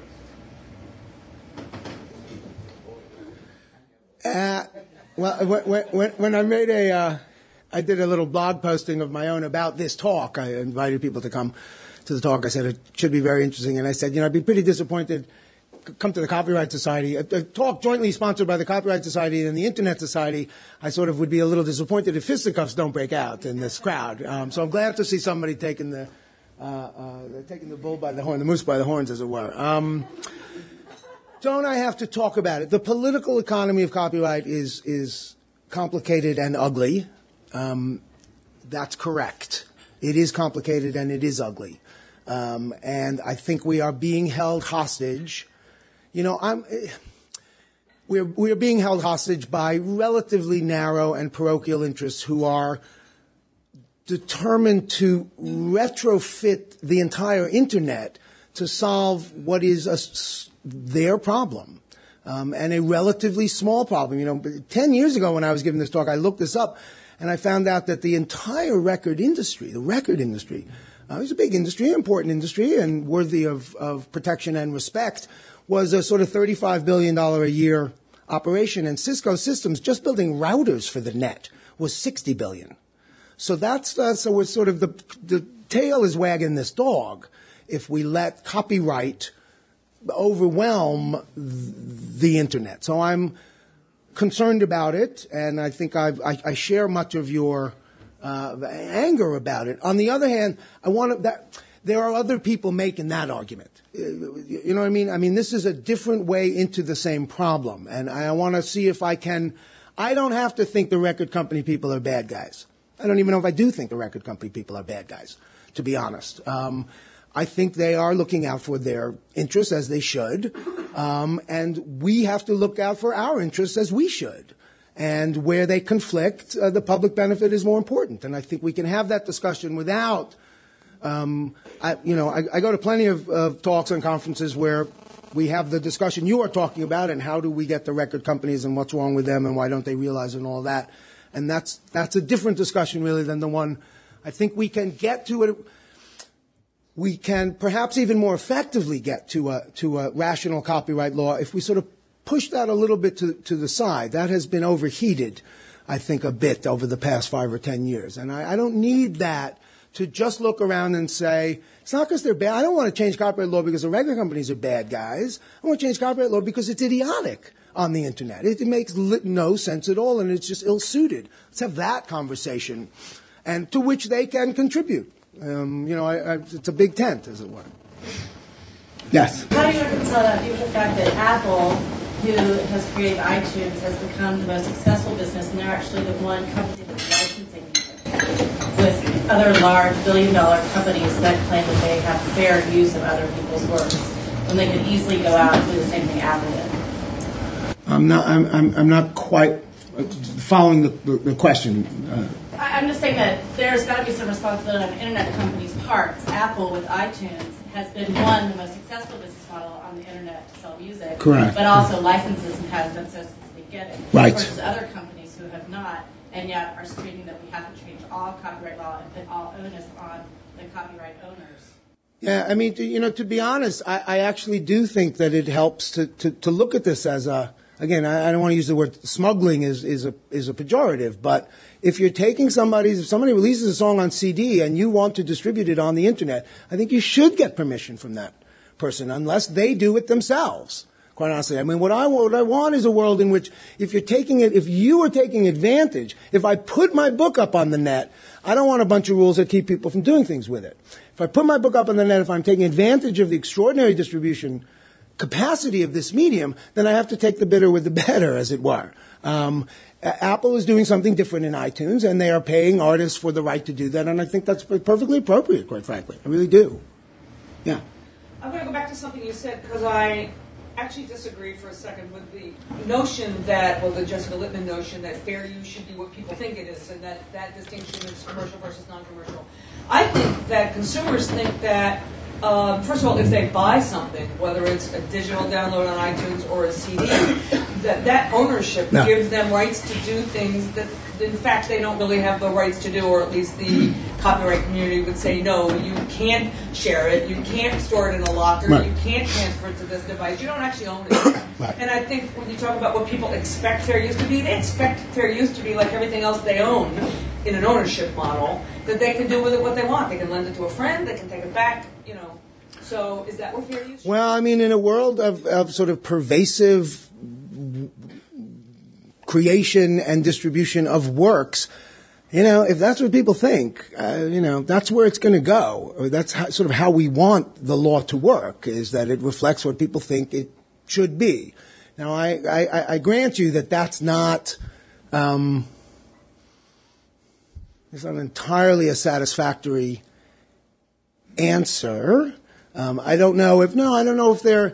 work? When I made I did a little blog posting of my own about this talk. I invited people to come to the talk. I said it should be very interesting, and I said, I'd be pretty disappointed. Come to the Copyright Society, a talk jointly sponsored by the Copyright Society and the Internet Society. I sort of would be a little disappointed if fisticuffs don't break out in this crowd. So I'm glad to see somebody taking the bull by the horn, the moose by the horns, as it were. Don't I have to talk about it? The political economy of copyright is complicated and ugly. That's correct. It is complicated and it is ugly. And I think we are being held hostage. We're being held hostage by relatively narrow and parochial interests who are determined to retrofit the entire Internet to solve what is their problem, and a relatively small problem. 10 years ago when I was giving this talk, I looked this up, and I found out that the entire record industry, is a big industry, an important industry, and worthy of protection and respect, was a sort of $35 billion a year operation. And Cisco Systems, just building routers for the net, was $60 billion. So so we're sort of the tail is wagging this dog if we let copyright overwhelm the Internet. So I'm concerned about it, and I think I share much of your anger about it. On the other hand, there are other people making that argument. You know what I mean? I mean, this is a different way into the same problem. And I want to see if I can. I don't have to think the record company people are bad guys. I don't even know if I do think the record company people are bad guys, to be honest. I think they are looking out for their interests as they should. And we have to look out for our interests as we should. And where they conflict, the public benefit is more important. And I think we can have that discussion without, I go to plenty of talks and conferences where we have the discussion you are talking about and how do we get the record companies and what's wrong with them and why don't they realize and all that. And that's a different discussion really than the one I think we can get to it. We can perhaps even more effectively get to a rational copyright law if we sort of push that a little bit to the side. That has been overheated, I think, a bit over the past 5 or 10 years. And I don't need that to just look around and say, it's not because they're bad. I don't want to change copyright law because the record companies are bad guys. I want to change copyright law because it's idiotic on the Internet. It makes no sense at all, and it's just ill-suited. Let's have that conversation, and to which they can contribute. It's a big tent, as it were. Yes? How do you reconcile that with the fact that Apple, who has created iTunes, has become the most successful business, and they're actually the one company that's licensing music, with other large billion-dollar companies that claim that they have fair use of other people's works, when they could easily go out and do the same thing Apple did? I'm not quite following the question. I'm just saying that there's got to be some responsibility on internet companies' parts. Apple with iTunes has been the most successful business model on the internet to sell music. Correct. But also licenses and has been so since the beginning. Right. Versus other companies who have not, and yet are screaming that we have to change all copyright law and put all onus on the copyright owners. Yeah, I mean, to be honest, I actually do think that it helps to look at this as a. Again, I don't want to use the word smuggling is a pejorative, but if you're taking if somebody releases a song on CD and you want to distribute it on the internet, I think you should get permission from that person, unless they do it themselves. Quite honestly, I mean, what I want is a world in which if you are taking advantage, if I put my book up on the net, I don't want a bunch of rules that keep people from doing things with it. If I put my book up on the net, if I'm taking advantage of the extraordinary distribution capacity of this medium, then I have to take the bitter with the better, as it were. Apple is doing something different in iTunes, and they are paying artists for the right to do that, and I think that's perfectly appropriate, quite frankly. I really do. Yeah. I'm going to go back to something you said, because I actually disagree for a second with the notion that, the Jessica Littman notion that fair use should be what people think it is, and that distinction is commercial versus non-commercial. I think that consumers think that first of all, if they buy something, whether it's a digital download on iTunes or a CD, that ownership gives them rights to do things that, in fact, they don't really have the rights to do, or at least the copyright community would say, no, you can't share it, you can't store it in a locker, you can't transfer it to this device, you don't actually own it. And I think when you talk about what people expect fair use to be, they expect fair use to be like everything else they own in an ownership model, that they can do with it what they want. They can lend it to a friend, they can take it back, So is that what fair use? Well, I mean, in a world of sort of pervasive creation and distribution of works, if that's what people think, that's where it's going to go. Or that's sort of how we want the law to work, is that it reflects what people think it should be. Now, I grant you that that's not it's not entirely a satisfactory answer. I don't know if there.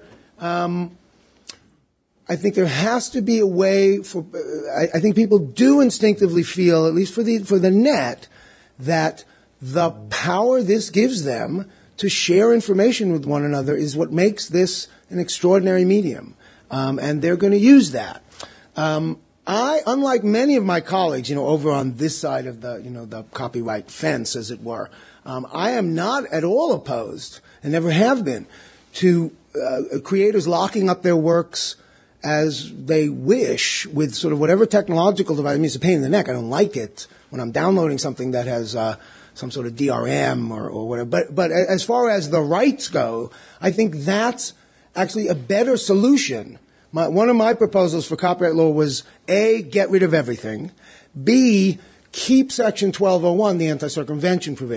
I think there has to be a way for. I think people do instinctively feel, at least for the net, that the power this gives them to share information with one another is what makes this an extraordinary medium, and they're going to use that. Unlike many of my colleagues, over on this side of the copyright fence, as it were, I am not at all opposed, and never have been, to creators locking up their works as they wish with sort of whatever technological device. I mean, it's a pain in the neck. I don't like it when I'm downloading something that has some sort of DRM or whatever. But as far as the rights go, I think that's actually a better solution. One of my proposals for copyright law was, A, get rid of everything, B, keep Section 1201, the anti-circumvention provision,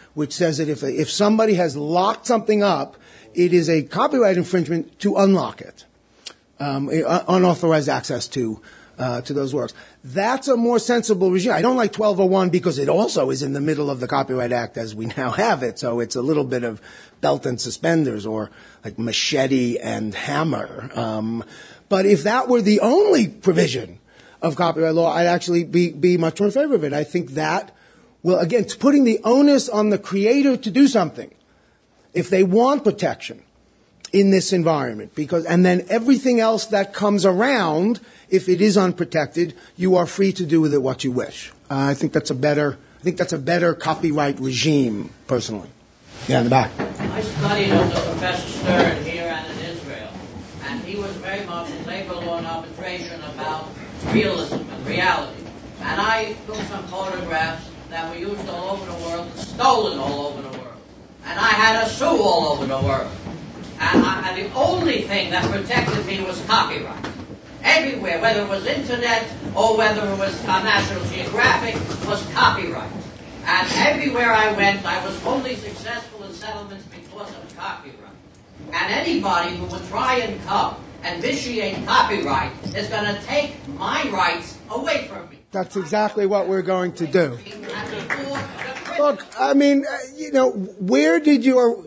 which says that if somebody has locked something up, it is a copyright infringement to unlock it, unauthorized access to those works. That's a more sensible regime. I don't like 1201 because it also is in the middle of the Copyright Act as we now have it, so it's a little bit of belt and suspenders, or like machete and hammer. But if that were the only provision of copyright law, I'd actually be much more in favor of it. I think that will, again, it's putting the onus on the creator to do something if they want protection in this environment, and then everything else that comes around, if it is unprotected, you are free to do with it what you wish. I think that's a better copyright regime, personally. Yeah, in the back. I studied under Professor Stern here and in Israel, and he was very much in labor law and arbitration about realism and reality. And I took some photographs that were used all over the world and stolen all over the world. And I had to sue all over the world. And the only thing that protected me was copyright. Everywhere, whether it was internet or whether it was National Geographic, was copyright. And everywhere I went, I was only successful in settlements because of copyright. And anybody who would try and come and vitiate copyright is going to take my rights away from me. That's exactly what we're going to do. Look, I mean, where did your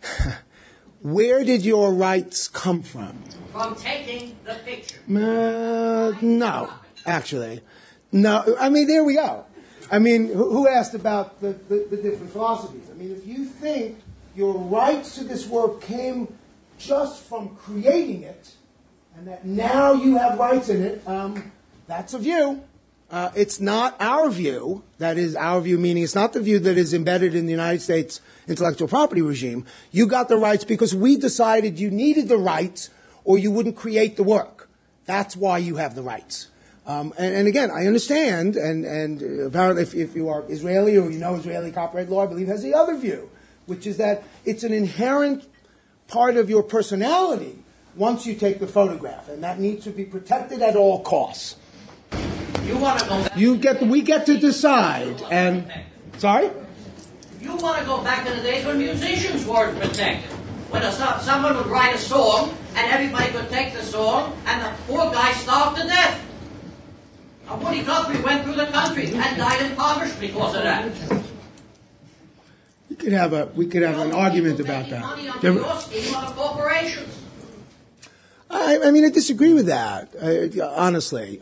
rights come from? From taking the picture. No, actually. No, I mean, there we go. I mean, who asked about the different philosophies? I mean, if you think your rights to this work came just from creating it, and that now you have rights in it, that's a view. It's not our view. That is our view, meaning it's not the view that is embedded in the United States intellectual property regime. You got the rights because we decided you needed the rights or you wouldn't create the work. That's why you have the rights. And again, I understand, and apparently if you are Israeli or you know Israeli copyright law, I believe has the other view, which is that it's an inherent part of your personality once you take the photograph, and that needs to be protected at all costs. You want to go back? We get to decide. And sorry? You want to go back to the days when musicians weren't protected, when someone would write a song and everybody could take the song, and the poor guy starved to death. Woody Guthrie went through the country and died impoverished because of that. We could have an argument about that. Money on your scheme on corporations. I mean, I disagree with that, honestly.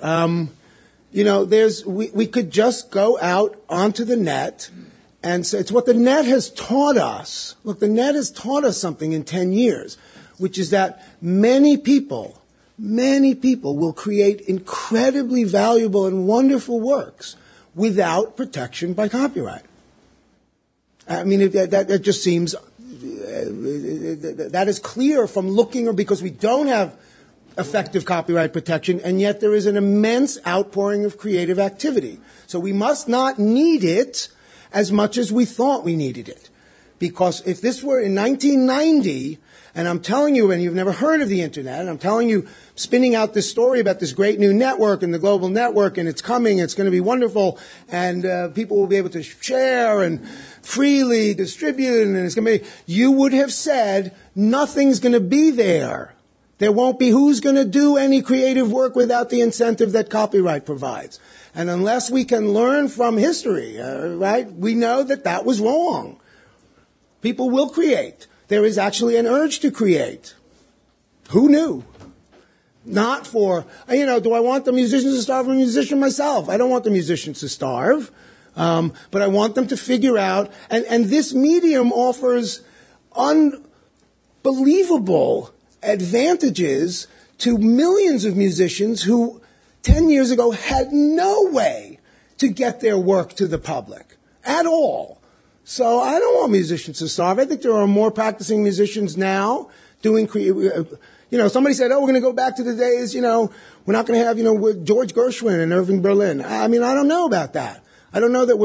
We could just go out onto the net, and so it's what the net has taught us. Look, the net has taught us something in 10 years, which is that many people will create incredibly valuable and wonderful works without protection by copyright. I mean, that just seems that is clear from looking, or because we don't have effective copyright protection, and yet there is an immense outpouring of creative activity. So we must not need it as much as we thought we needed it. Because if this were in 1990, and I'm telling you, and you've never heard of the internet, and I'm telling you, spinning out this story about this great new network and the global network, and it's coming, it's going to be wonderful, and people will be able to share and freely distribute, and it's going to be, you would have said, nothing's going to be there. There won't be who's going to do any creative work without the incentive that copyright provides. And unless we can learn from history, right, we know that was wrong. People will create. There is actually an urge to create. Who knew? Not for, do I want the musicians to starve? I'm a musician myself. I don't want the musicians to starve. But I want them to figure out, and this medium offers unbelievable advantages to millions of musicians who 10 years ago had no way to get their work to the public at all. So I don't want musicians to starve. I think there are more practicing musicians now doing somebody said, we're going to go back to the days, we're not going to have, with George Gershwin and Irving Berlin. I mean, I don't know about that. I don't know that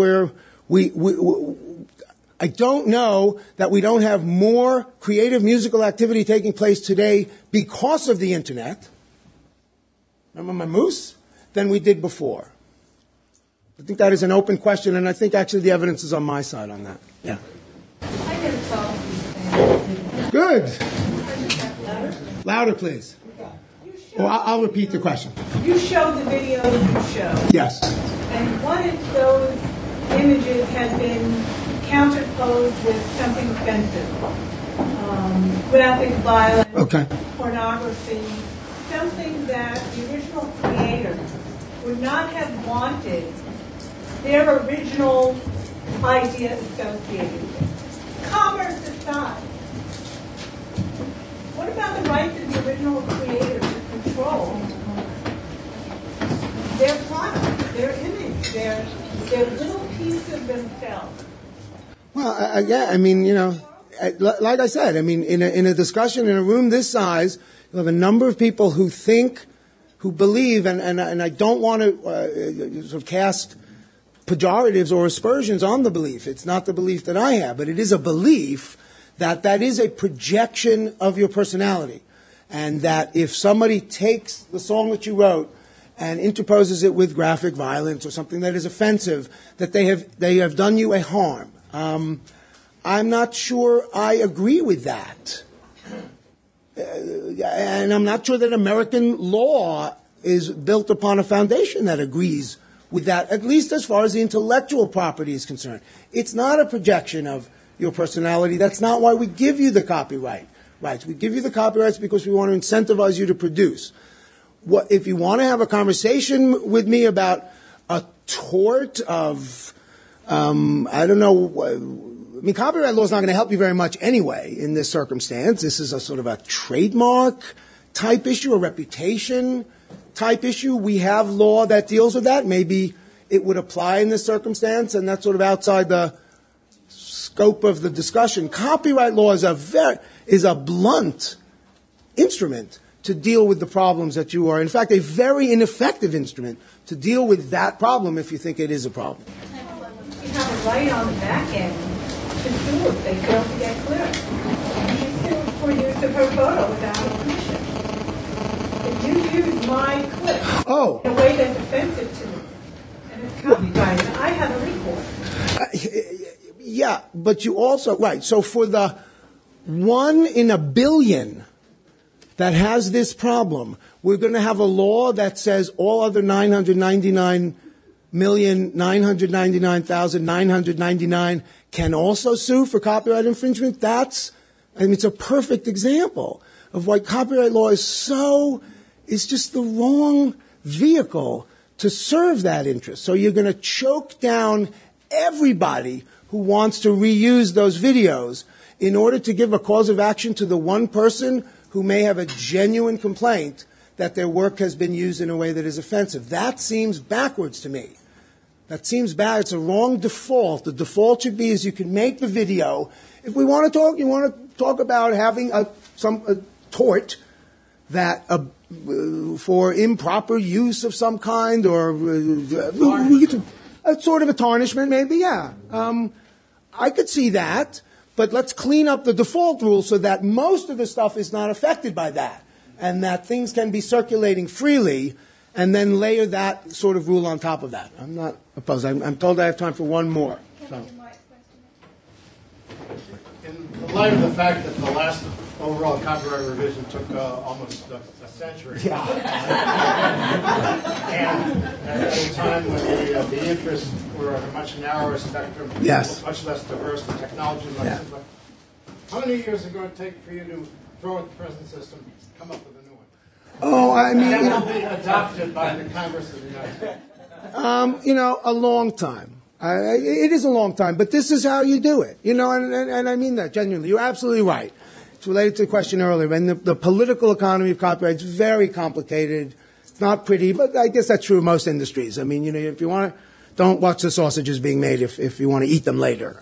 I don't know that we don't have more creative musical activity taking place today because of the internet, remember my moose, than we did before. I think that is an open question, and I think actually the evidence is on my side on that. Yeah. I never saw these. Good. Louder, please. Well, I'll repeat the question. You showed the video that you showed. Yes. And what if those images had been counterposed with something offensive? Graphic violence, pornography, something that the original creator would not have wanted their original idea associated with. Commerce aside, what about the rights of the original creator to control their product, their image, their little piece of themselves? Well, yeah, I mean, you know, like I said, I mean, in a discussion in a room this size, you have a number of people who think, who believe, and I don't want to sort of cast pejoratives or aspersions on the belief. It's not the belief that I have, but it is a belief that that is a projection of your personality. And that if somebody takes the song that you wrote and interposes it with graphic violence or something that is offensive, that they have done you a harm. I'm not sure I agree with that. And I'm not sure that American law is built upon a foundation that agrees with that, at least as far as the intellectual property is concerned. It's not a projection of your personality. That's not why we give you the copyright rights. We give you the copyrights because we want to incentivize you to produce. If you want to have a conversation with me about a tort of, I don't know, I mean, copyright law is not going to help you very much anyway in this circumstance. This is a sort of a trademark type issue, a reputation type issue. We have law that deals with that. Maybe it would apply in this circumstance, and that's sort of outside the scope of the discussion. Copyright law is a blunt instrument to deal with the problems that you are. In fact, a very ineffective instrument to deal with that problem if you think it is a problem. You have a right on the back end to sue if they fail to get clearance. She sued for use of her photo without permission. If you use my clip in a way that's offensive to me, and it's copyrighted, I have a recourse. Yeah, but you also, right, so for the 1 in a billion that has this problem, we're going to have a law that says all other 999,999,999 can also sue for copyright infringement. It's a perfect example of why copyright law is just the wrong vehicle to serve that interest. So you're going to choke down everybody who wants to reuse those videos in order to give a cause of action to the one person who may have a genuine complaint that their work has been used in a way that is offensive. That seems backwards to me. That seems bad. It's a wrong default. The default should be is you can make the video. If we want to talk about having a tort that for improper use of some kind or a sort of a tarnishment, maybe, yeah. I could see that, but let's clean up the default rule so that most of the stuff is not affected by that, and that things can be circulating freely, and then layer that sort of rule on top of that. I'm not opposed. I'm told I have time for one more. So. In light of the fact that the last overall copyright revision took almost a century, and at a time when the interests were at a much narrower spectrum, much less diverse, the technology much simpler. How many years is it going to take for you to throw at the present system, come up with a new one? Oh, I mean, that will be adopted by the Congress of the United States. A long time. It is a long time, but this is how you do it. And I mean that genuinely. You're absolutely right. It's related to the question earlier. And the political economy of copyright is very complicated. It's not pretty, but I guess that's true of most industries. I mean, if you want to, don't watch the sausages being made if you want to eat them later.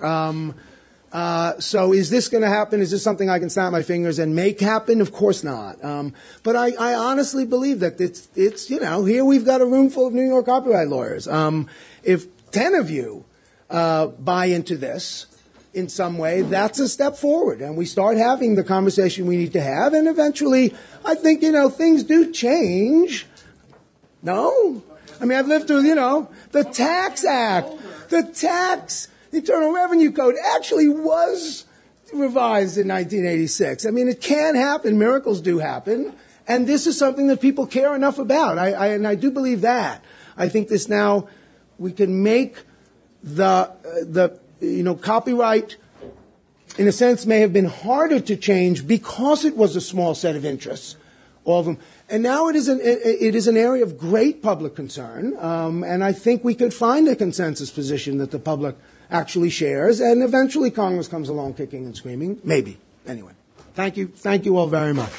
So is this going to happen? Is this something I can snap my fingers and make happen? Of course not. But I honestly believe that it's here we've got a room full of New York copyright lawyers. If 10 of you buy into this in some way, that's a step forward. And we start having the conversation we need to have. And eventually, I think, things do change. No? I mean, I've lived through, the Tax Act. The Internal Revenue Code actually was revised in 1986. I mean, it can happen. Miracles do happen. And this is something that people care enough about. And I do believe that. I think this now, we can make the copyright, in a sense, may have been harder to change because it was a small set of interests, all of them. And now it is an area of great public concern, and I think we could find a consensus position that the public actually shares, and eventually Congress comes along kicking and screaming. Maybe. Anyway, thank you all very much.